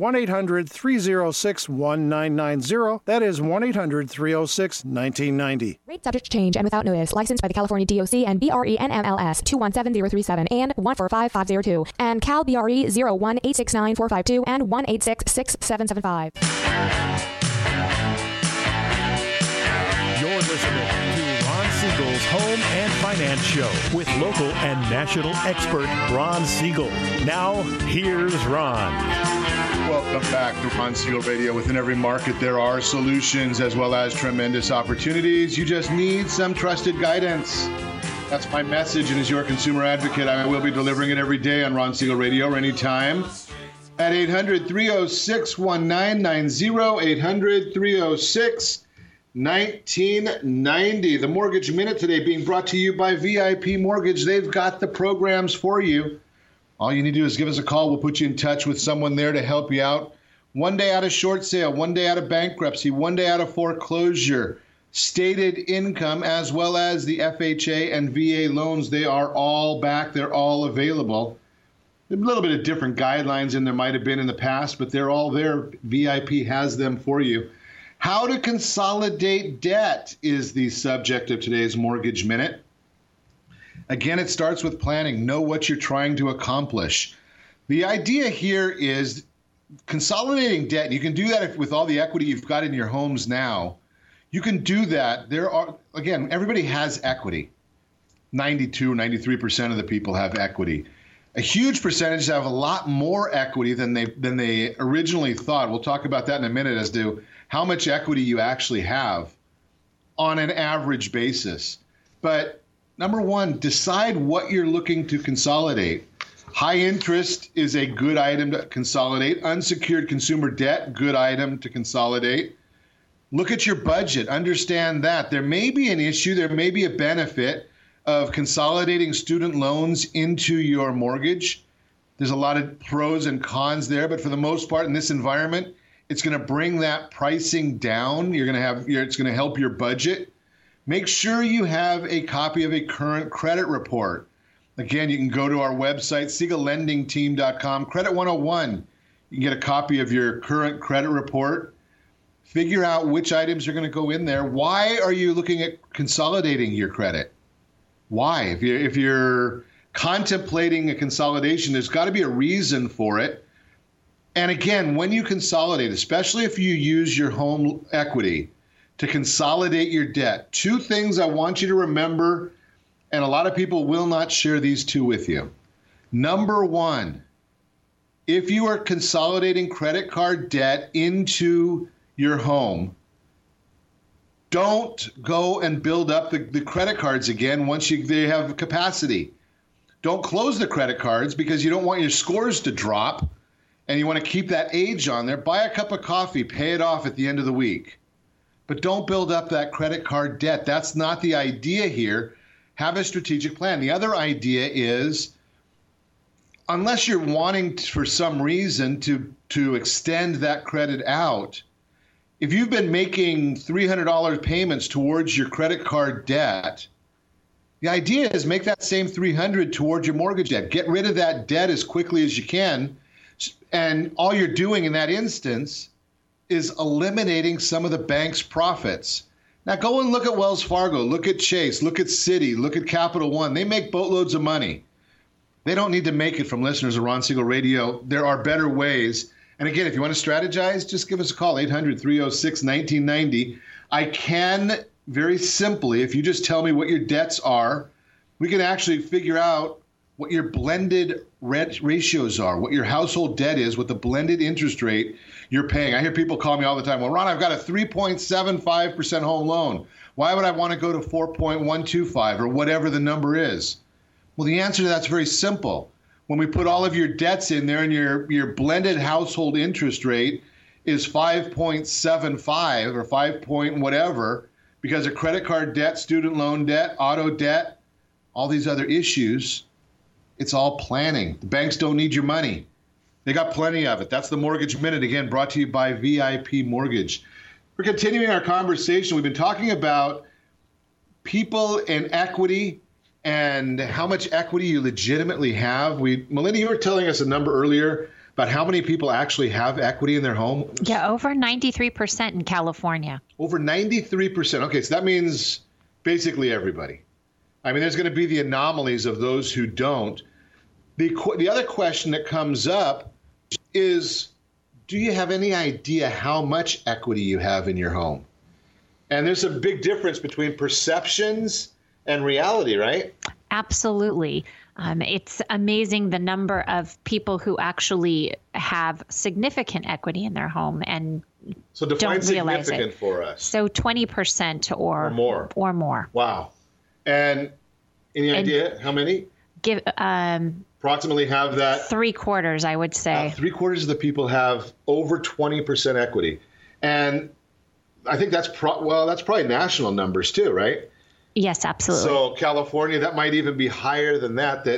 1-800-306-1990. That is 1-800-306-1990. Rate subject to change and without notice. Licensed by the California DOC and BRE NMLS 217037 and 145502 and Cal BRE 0186945 and 1866775. You're listening to Ron Siegel's Home and Finance Show with local and national expert Ron Siegel. Now, here's Ron. Welcome back to Ron Siegel Radio. Within every market, there are solutions as well as tremendous opportunities. You just need some trusted guidance. That's my message, and as your consumer advocate, I will be delivering it every day on Ron Siegel Radio or anytime at 800-306-1990, 800-306-1990. The Mortgage Minute today being brought to you by VIP Mortgage. They've got the programs for you. All you need to do is give us a call. We'll put you in touch with someone there to help you out. One day out of short sale, one day out of bankruptcy, one day out of foreclosure, stated income, as well as the FHA and VA loans. They are all back. They're all available. A little bit of different guidelines than there might have been in the past, but they're all there. VIP has them for you. How to consolidate debt is the subject of today's Mortgage Minute. Again, it starts with planning. Know what you're trying to accomplish. The idea here is consolidating debt. You can do that with all the equity you've got in your homes now. You can do that. Again, everybody has equity. 92 or 93% of the people have equity. A huge percentage have a lot more equity than they originally thought. We'll talk about that in a minute as to how much equity you actually have on an average basis. But number one, decide what you're looking to consolidate. High interest is a good item to consolidate. Unsecured consumer debt, good item to consolidate. Look at your budget. Understand that. There may be an issue, there may be a benefit of consolidating student loans into your mortgage. There's a lot of pros and cons there, but for the most part in this environment, it's going to bring that pricing down. It's going to help your budget. Make sure you have a copy of a current credit report. Again, you can go to our website, SiegelLendingTeam.com, Credit 101. You can get a copy of your current credit report. Figure out which items are going to go in there. Why are you looking at consolidating your credit? Why? If you're contemplating a consolidation, there's got to be a reason for it. And again, when you consolidate, especially if you use your home equity to consolidate your debt, two things I want you to remember, and a lot of people will not share these two with you. Number one, if you are consolidating credit card debt into your home, don't go and build up the credit cards again once they have capacity. Don't close the credit cards because you don't want your scores to drop and you want to keep that age on there. Buy a cup of coffee, pay it off at the end of the week. But don't build up that credit card debt. That's not the idea here. Have a strategic plan. The other idea is, unless you're wanting for some reason to extend that credit out, if you've been making $300 payments towards your credit card debt, the idea is make that same $300 towards your mortgage debt. Get rid of that debt as quickly as you can. And all you're doing in that instance is eliminating some of the bank's profits. Now go and look at Wells Fargo, look at Chase, look at Citi, look at Capital One. They make boatloads of money. They don't need to make it from listeners of Ron Siegel Radio. There are better ways. And again, if you want to strategize, just give us a call, 800-306-1990. I can very simply, if you just tell me what your debts are, we can actually figure out what your blended ratios are, what your household debt is, what the blended interest rate you're paying. I hear people call me all the time, well, Ron, I've got a 3.75% home loan. Why would I want to go to 4.125 or whatever the number is? Well, the answer to that's very simple. When we put all of your debts in there and your blended household interest rate is 5.75 or 5 point whatever, because of credit card debt, student loan debt, auto debt, all these other issues, it's all planning. The banks don't need your money. They got plenty of it. That's the Mortgage Minute, again, brought to you by VIP Mortgage. We're continuing our conversation. We've been talking about people and equity and how much equity you legitimately have. Melinda, you were telling us a number earlier about how many people actually have equity in their home. Yeah, over 93% in California. Over 93%. Okay, so that means basically everybody. I mean, there's going to be the anomalies of those who don't. The other question that comes up is, do you have any idea how much equity you have in your home? And there's a big difference between perceptions and reality, right? Absolutely. It's amazing the number of people who actually have significant equity in their home and so define don't realize significant it. For us. So 20% or more. Wow. And any idea how many? Approximately have that? 3/4, I would say. 3/4 of the people have over 20% equity. And I think that's probably national numbers too, right? Yes, absolutely. So California, that might even be higher than that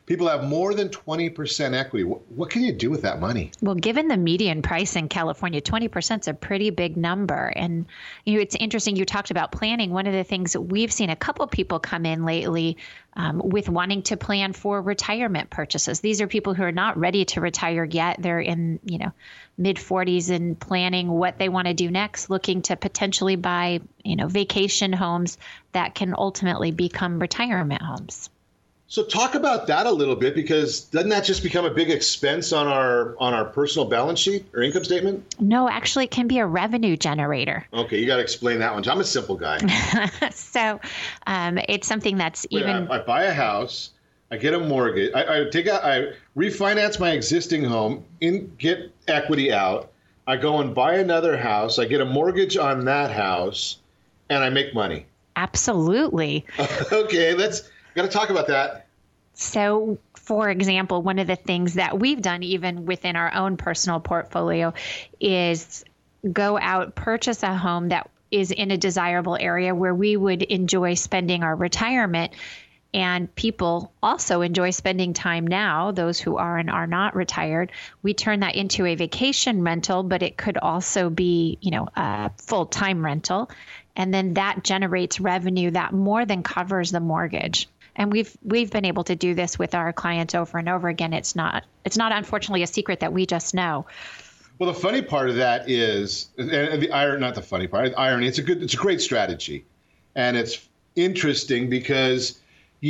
people have more than 20% equity. What can you do with that money? Well, given the median price in California, 20% is a pretty big number. And it's interesting. You talked about planning. One of the things that we've seen a couple people come in lately with wanting to plan for retirement purchases. These are people who are not ready to retire yet. They're in, mid 40s and planning what they want to do next, looking to potentially buy, vacation homes that can ultimately become retirement homes. So talk about that a little bit, because doesn't that just become a big expense on our personal balance sheet or income statement? No, actually it can be a revenue generator. Okay, you got to explain that one. I'm a simple guy. So it's something that's I buy a house, I get a mortgage, I refinance my existing home, get equity out, I go and buy another house, I get a mortgage on that house, and I make money. Absolutely. Okay, got to talk about that. So, for example, one of the things that we've done even within our own personal portfolio is go out, purchase a home that is in a desirable area where we would enjoy spending our retirement. And people also enjoy spending time now, those who are and are not retired. We turn that into a vacation rental, but it could also be, a full-time rental. And then that generates revenue that more than covers the mortgage. And we've been able to do this with our clients over and over again. It's not unfortunately a secret that we just know. Well, the funny part of that is, and the irony, not the funny part, the irony, it's a great strategy. And it's interesting because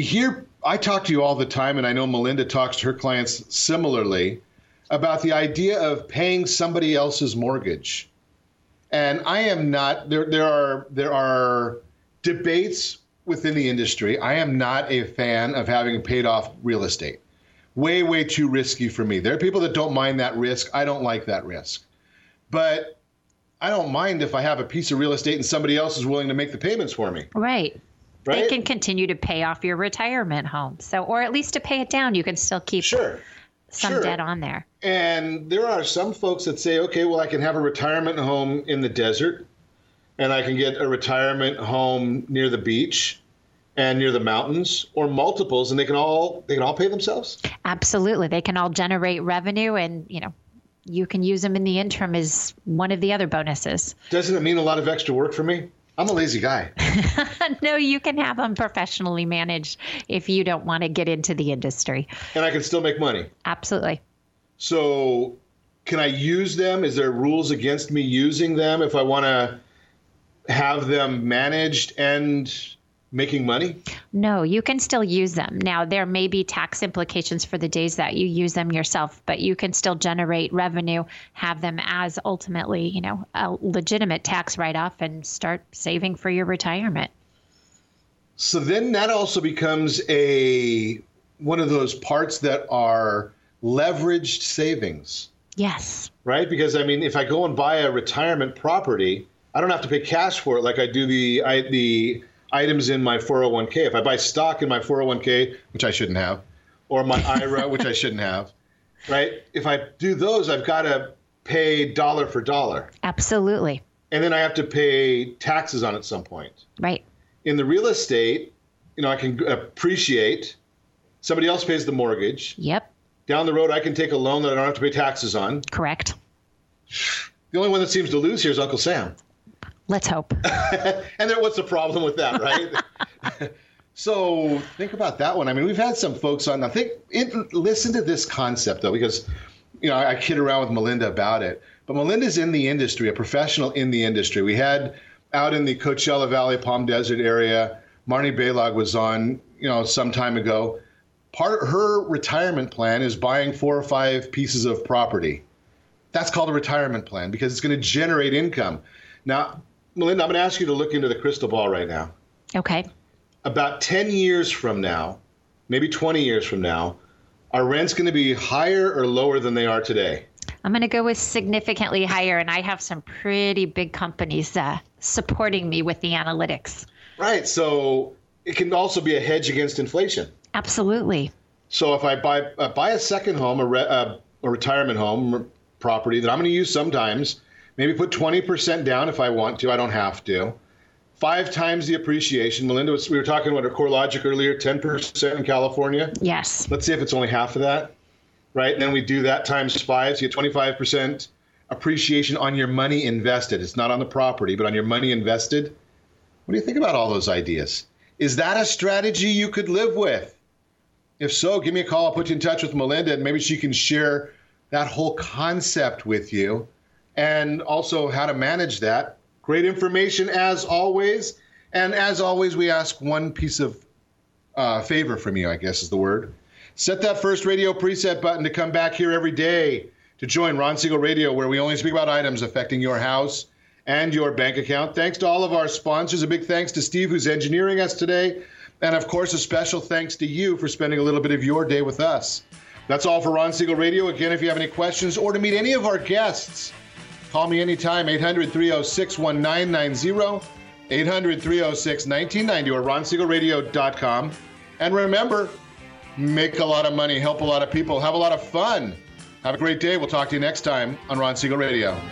I talk to you all the time, and I know Melinda talks to her clients similarly about the idea of paying somebody else's mortgage. And I am not, there are debates within the industry. I am not a fan of having paid off real estate. Way, way too risky for me. There are people that don't mind that risk. I don't like that risk. But I don't mind if I have a piece of real estate and somebody else is willing to make the payments for me. Right? They can continue to pay off your retirement home. So, or at least to pay it down, you can still keep some debt on there. And there are some folks that say, okay, well, I can have a retirement home in the desert, and I can get a retirement home near the beach and near the mountains, or multiples, and they can all pay themselves? Absolutely. They can all generate revenue, and you can use them in the interim as one of the other bonuses. Doesn't it mean a lot of extra work for me? I'm a lazy guy. No, you can have them professionally managed if you don't want to get into the industry. And I can still make money. Absolutely. So can I use them? Is there rules against me using them if I want to have them managed and making money? No, you can still use them. Now, there may be tax implications for the days that you use them yourself, but you can still generate revenue, have them as ultimately, a legitimate tax write-off, and start saving for your retirement. So then that also becomes one of those parts that are leveraged savings. Yes. Right? Because, if I go and buy a retirement property, I don't have to pay cash for it like I do the items in my 401k. If I buy stock in my 401k, which I shouldn't have, or my IRA, which I shouldn't have, right? If I do those, I've got to pay dollar for dollar. Absolutely. And then I have to pay taxes on it at some point. Right. In the real estate, I can appreciate. Somebody else pays the mortgage. Yep. Down the road, I can take a loan that I don't have to pay taxes on. Correct. The only one that seems to lose here is Uncle Sam. Let's hope. And then what's the problem with that, right? So think about that one. We've had some folks on. Listen to this concept, though, because, I kid around with Melinda about it. But Melinda's in the industry, a professional in the industry. We had out in the Coachella Valley, Palm Desert area, Marnie Balog was on, some time ago. Part of her retirement plan is buying 4 or 5 pieces of property. That's called a retirement plan because it's going to generate income. Now, Melinda, I'm going to ask you to look into the crystal ball right now. Okay. About 10 years from now, maybe 20 years from now, are rents going to be higher or lower than they are today? I'm going to go with significantly higher, and I have some pretty big companies supporting me with the analytics. Right. So it can also be a hedge against inflation. Absolutely. So if I buy a second home, a retirement home property that I'm going to use sometimes, maybe put 20% down if I want to. I don't have to. 5 times the appreciation. Melinda, we were talking about our CoreLogic earlier, 10% in California. Yes. Let's see if it's only half of that, right? And then we do that times 5, so you get 25% appreciation on your money invested. It's not on the property, but on your money invested. What do you think about all those ideas? Is that a strategy you could live with? If so, give me a call. I'll put you in touch with Melinda, and maybe she can share that whole concept with you and also how to manage that. Great information as always. And as always, we ask one piece of favor from you, I guess is the word. Set that first radio preset button to come back here every day to join Ron Siegel Radio, where we only speak about items affecting your house and your bank account. Thanks to all of our sponsors. A big thanks to Steve, who's engineering us today. And of course, a special thanks to you for spending a little bit of your day with us. That's all for Ron Siegel Radio. Again, if you have any questions or to meet any of our guests, call me anytime, 800-306-1990, 800-306-1990, or ronsiegelradio.com. And remember, make a lot of money, help a lot of people, have a lot of fun. Have a great day. We'll talk to you next time on Ron Siegel Radio. Our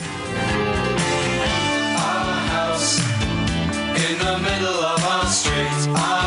house in the middle of our street.